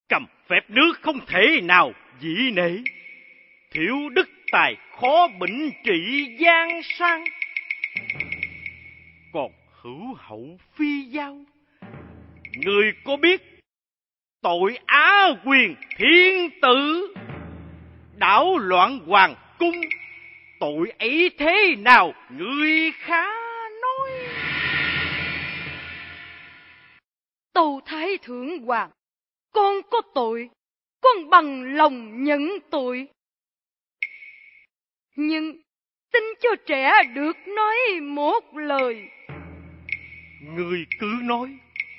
cầm phép nước không thể nào dĩ nể, thiếu đức tài khó bệnh trị giang sang. Còn hữu hậu phi giao, người có biết tội á quyền thiên tử, đảo loạn hoàng cung, tội ấy thế nào người khá nói. Tâu Thái Thượng Hoàng, con có tội, con bằng lòng nhận tội. Nhưng xin cho trẻ được nói một lời. Người cứ nói.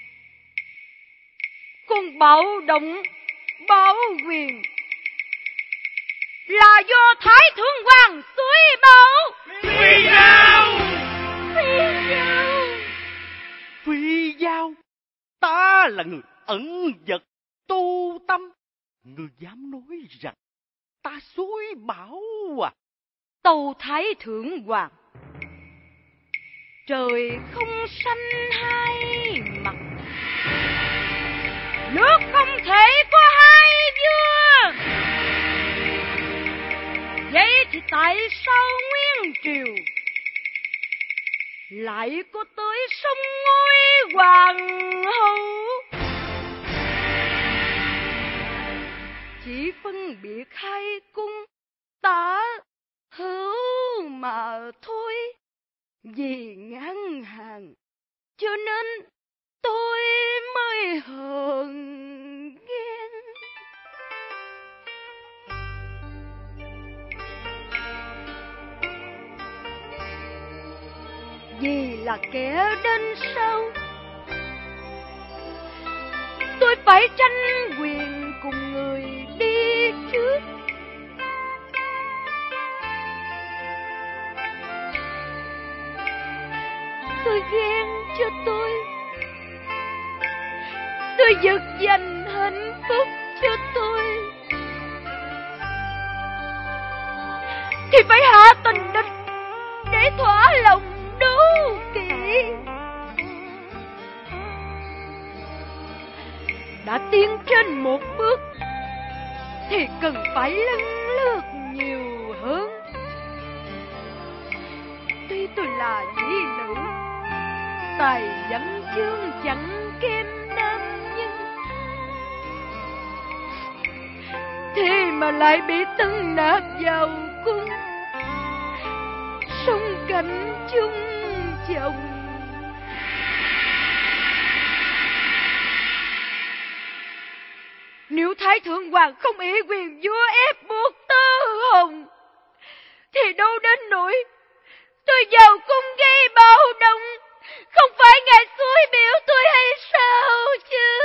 Con bạo động báo quyền là do Thái Thượng Hoàng suối bảo. Phi giao! Phi giao! Phi giao! Ta là người ẩn vật tu tâm, người dám nói rằng ta suối bảo à? Tâu Thái Thượng Hoàng, trời không xanh hai mặt, nước không thể có hai vua. Vậy thì tại sao Nguyên Triều lại có tới sông ngôi hoàng hậu? Chỉ phân biệt hai cung tả hữu mà thôi. Vì ngán hàng cho nên tôi mới hờn ghen. Vì là kẻ đến sau, tôi phải tranh quyền cùng người đi trước. Tôi ghen cho tôi giật giành hạnh phúc cho tôi, thì phải hạ tình địch để thỏa lòng đố kỵ. Đã tiến trên một bước thì cần phải lân lướt nhiều hơn. Tuy tôi là mỹ nữ, tài văn chương chẳng kém nam nhân, thế mà lại bị tân nạp vào cung, sống cảnh chung chồng. Nếu Thái Thượng Hoàng không ý quyền vua ép buộc Tơ Hồng, thì đâu đến nỗi tôi vào cung gây bạo động. Không phải ngài xúi biểu tôi hay sao chứ?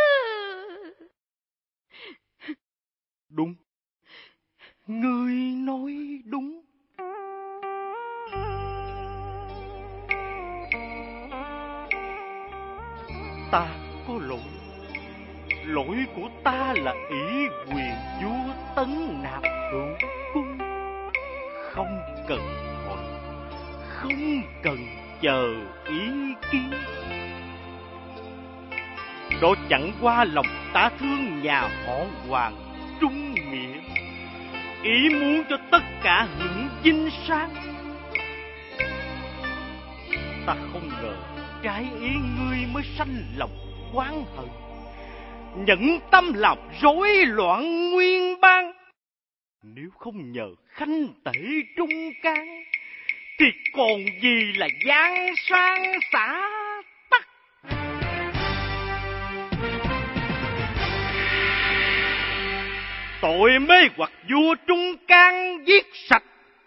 Đúng, ngươi nói đúng. Ta có lỗi. Lỗi của ta là ý quyền vua tấn nạp hữu cung, không cần hỏi, không cần chờ ý kiến. Đó chẳng qua lòng ta thương nhà họ Hoàng trung nghĩa, ý muốn cho tất cả hưởng vinh sang. Ta không ngờ trái ý ngươi mới sanh lòng oán hận, nhẫn tâm làm rối loạn nguyên bang. Nếu không nhờ khanh tể trung can, thì còn gì là giang sang xã tắc. Tội mê hoặc vua trung can giết sạch,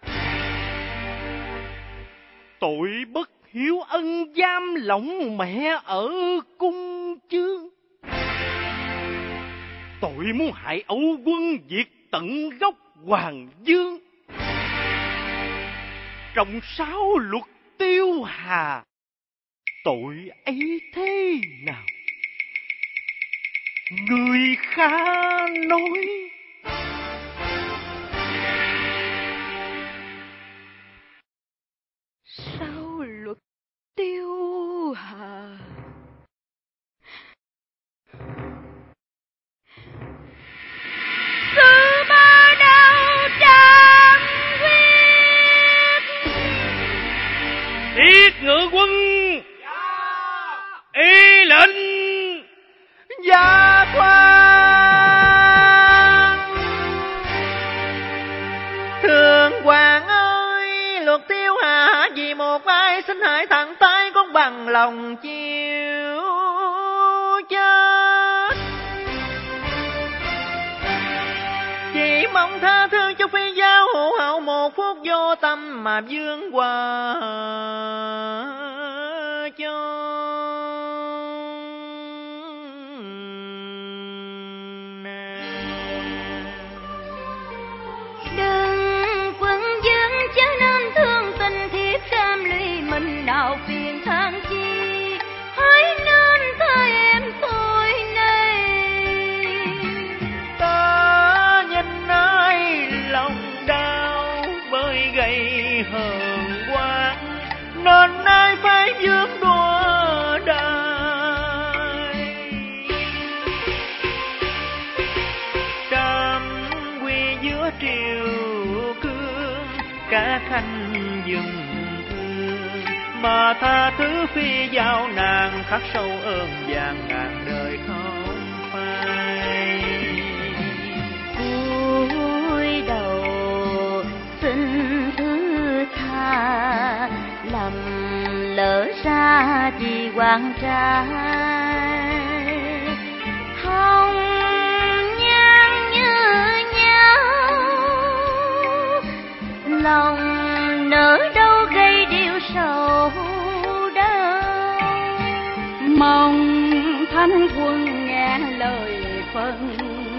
tội bất hiếu ân giam lỏng mẹ ở cung chương, tội muốn hại Âu quân diệt tận gốc Hoàng Dương. Trong 6 luật tiêu hà, tội ấy thế nào người khá nói. Sao luật tiêu hà? bằng lòng chịu chết. Chỉ mong tha thứ cho phi giao hữu hậu một phút vô tâm mà vương qua cho. Đừng quân dân chớ nên thương tình thiếp cam lụy mình nào phiền than chi, hãy nên tha em tôi này. Ta nhìn ai lòng đau bởi gây hờn quan, nên ai phải vướng đua đời. Đam quy giữa triều cương, cả khanh dừng thương, mà tha thứ phi giao nàng khắc sâu ơn vàng ngàn đời không phai. Cúi đầu xin thứ tha, lầm lỡ ra vì quan trai. Hồng nhan như nhau, lòng nỡ đâu gây điều sầu đau. Mong thánh quân nghe lời phân,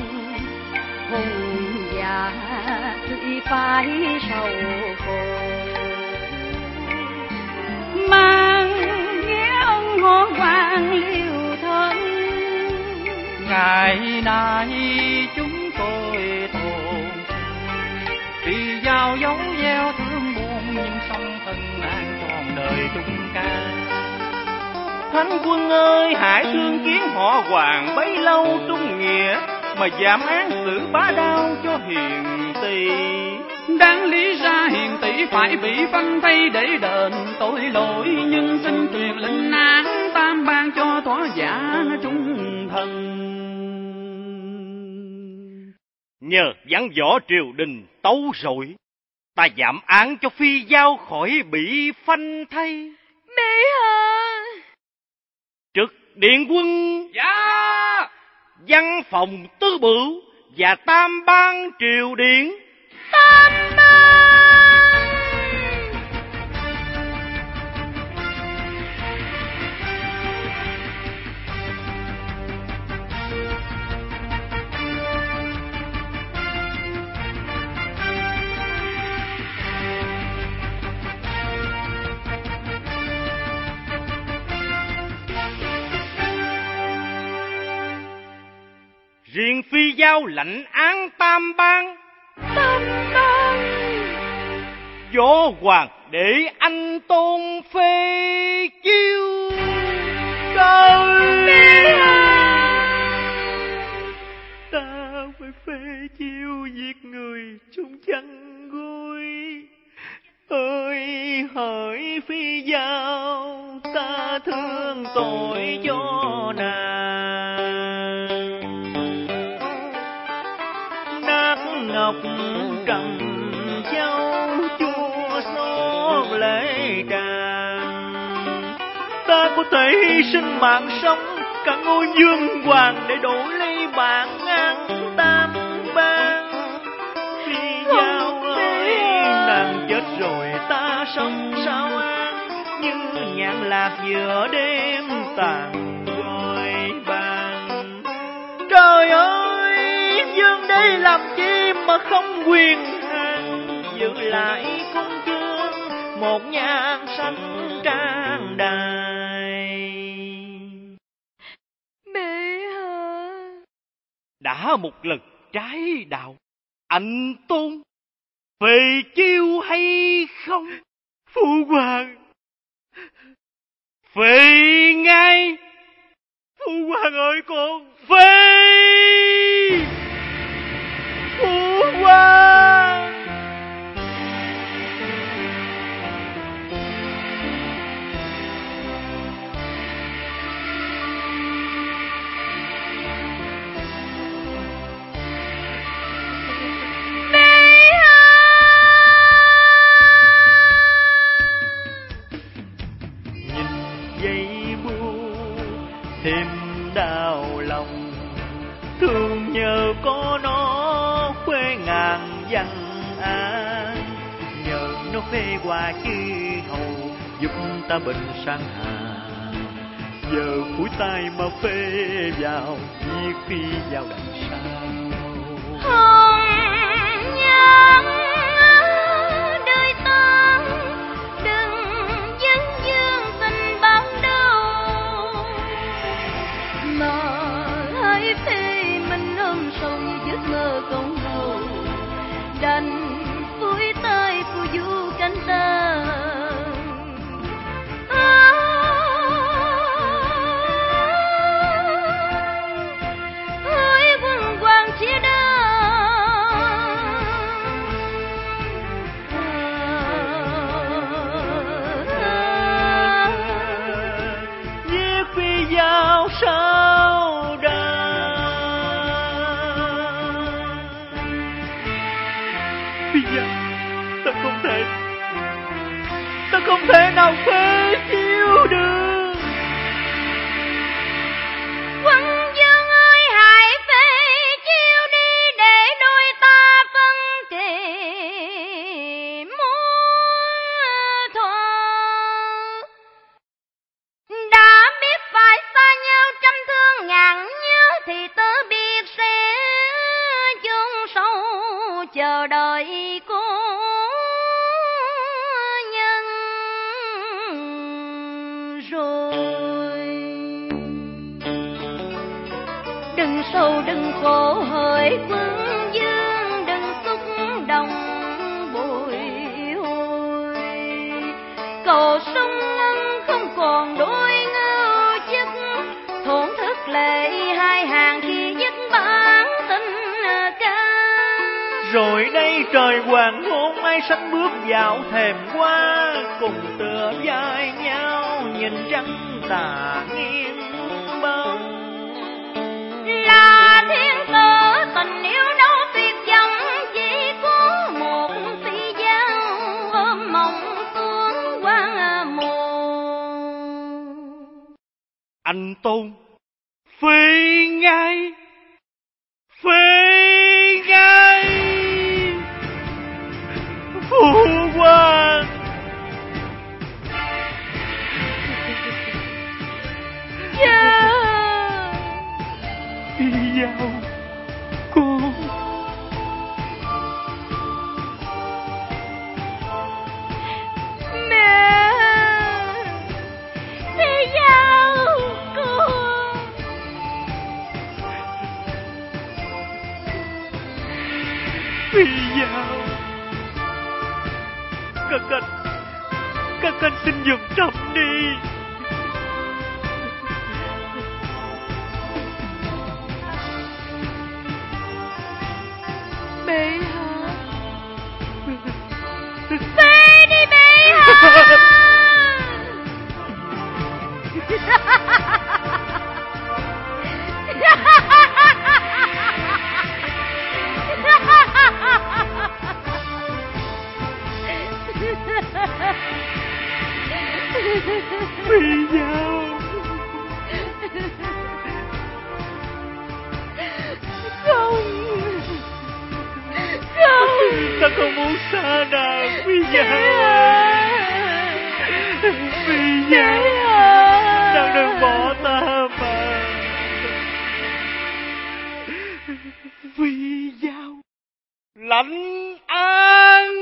hùng già tuy phải sầu khổ, mang nghĩa ân hổ hoàng liều thân. Ngày nay chúng tôi tồn vì giao dấu gieo thương buồn, nhưng song thân an trọn đời chung ca. Thánh quân ơi, hãy thương kiến họ Hoàng bấy lâu trung nghĩa, mà giảm án xử bá đao cho hiền tỳ. Đáng lý ra hiền tỷ phải bị phanh thay để đền tội lỗi, nhưng xin truyền lệnh án tam ban cho thỏa giả trung thần. Nhờ vắng võ triều đình tấu rội, ta giảm án cho phi giao khỏi bị phanh thay. Mẹ à! Trực điện quân, Dạ. văn phòng tư bửu và tam ban triều điện. Tam ban! Riêng phi giao lãnh án tam ban. Tam ban! Võ hoàng để anh tôn phê chiêu. Trời! Ta phải phê chiêu giết người chung chăn gối. Ơi hỡi phi giao, ta thương tội cho nàng. Nát ngọc trầm châu chua xót lễ tràn. Ta có thể hy sinh mạng sống cả ngôi vương hoàng để đổi lấy bản án tam ban. Phi giao ơi, nàng chết rồi ta sống sao an, như nhạn lạc giữa đêm tàn gọi bàn. Trời ơi, vương đây làm chi mà không quyền hạn, giữ lại cung chương một nhan sắc trang đài. Mẹ à! Đã một lần trái đạo, anh tôn phê chiêu hay không? Phụ hoàng, Phê ngay! phụ hoàng ơi con. Phê! Phụ hoàng! Nhìn giây nhờ có nó khuê ngàn văn an, nhờ nó phê hòa chư hầu giúp ta bình sang hà. Giờ phủi tay mà phê vào chiếc phi vào đằng sau. Hồng nhan đời ta đừng vấn vương tình ban đầu, mà hãy phê mình ôm sầu như giấc mơ công hầu. Đành phủi tay phù du cánh ta. Sao đàn bây giờ ta không thể nào phê chiếu được. Quân vương ơi hãy phê chiếu đi để đôi ta phân kỳ muôn thuở. Đã biết phải xa nhau trăm thương ngàn nhớ thì tớ biết sẽ chôn sâu chờ đợi cô nhân rồi. Đừng sầu đừng khổ hỡi quân vương, đừng xúc động bồi hồi. Cầu sông âm không còn đôi ngưu chức, thổn thức lệ hai hàng khi dứt bản tình ca. Rồi đây trời hoàng hôn ai sánh bước vào thềm qua, cùng tựa vai nhau nhìn trăng tà nghiêng bóng. Là thiên tử tình yêu đâu tuyệt vọng, chỉ có một phi giao ôm mộng xuống quan mồ. Anh Tôn phê ngay, phê ngay phụ hoàng. Dạ Phi Giao con, mẹ Phi Giao con. Phi Giao các anh xin dùng trầm đi. Bệ hạ, phê đi bệ hạ. Phi Giao ta không muốn xa nàng. Phi Giao, Phi Giao nàng đừng bỏ ta mà. Phi Giao lãnh an.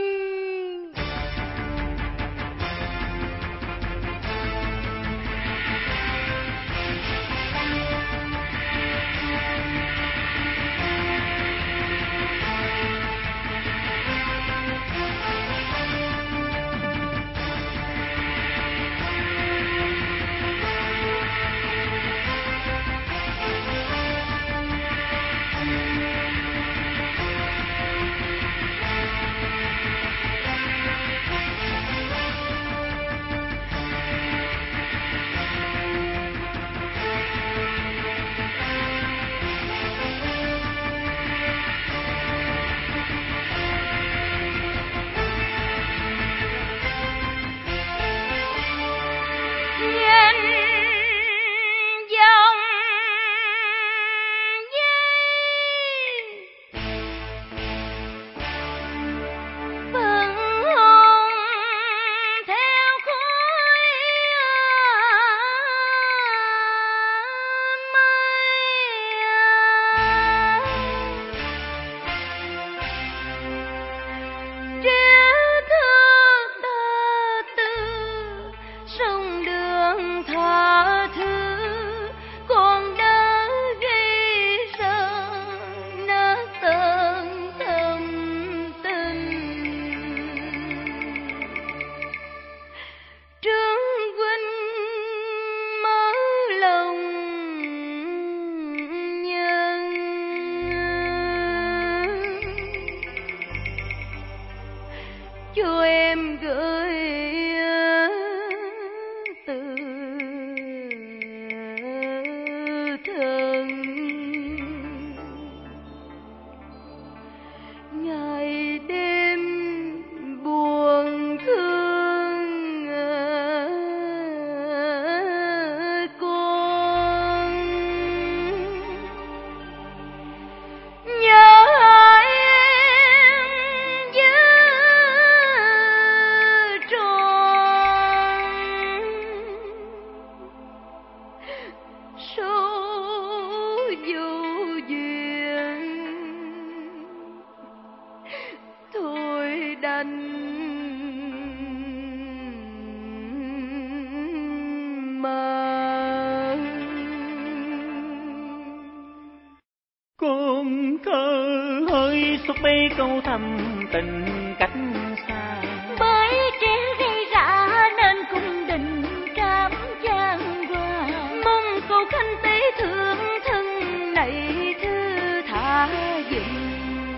thơ hơi xúc bê câu thầm tình cách xa. Bởi trẻ gây rạ nên cung đình cam chan qua, mong cô khanh tế thương thân này thư thả dùm.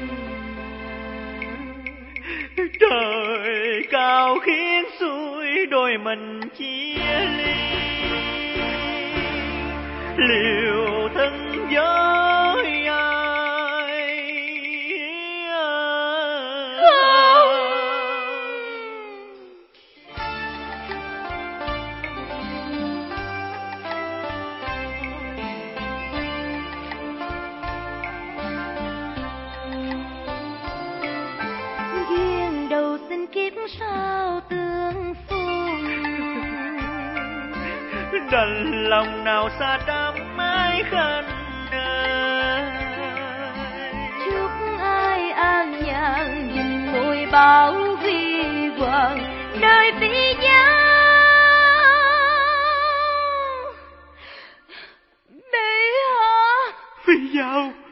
Trời cao khiến xuôi đôi mình chia ly, liệu thân với ai? Duyên đầu xin kiếp sao tương phùng, Đành lòng nào xa đắm mãi khăn ơi. chúc ai an nhàn nhìn ngôi bao vi hoàng nơi vĩ giáo. Bệ hạ, Phi Giao,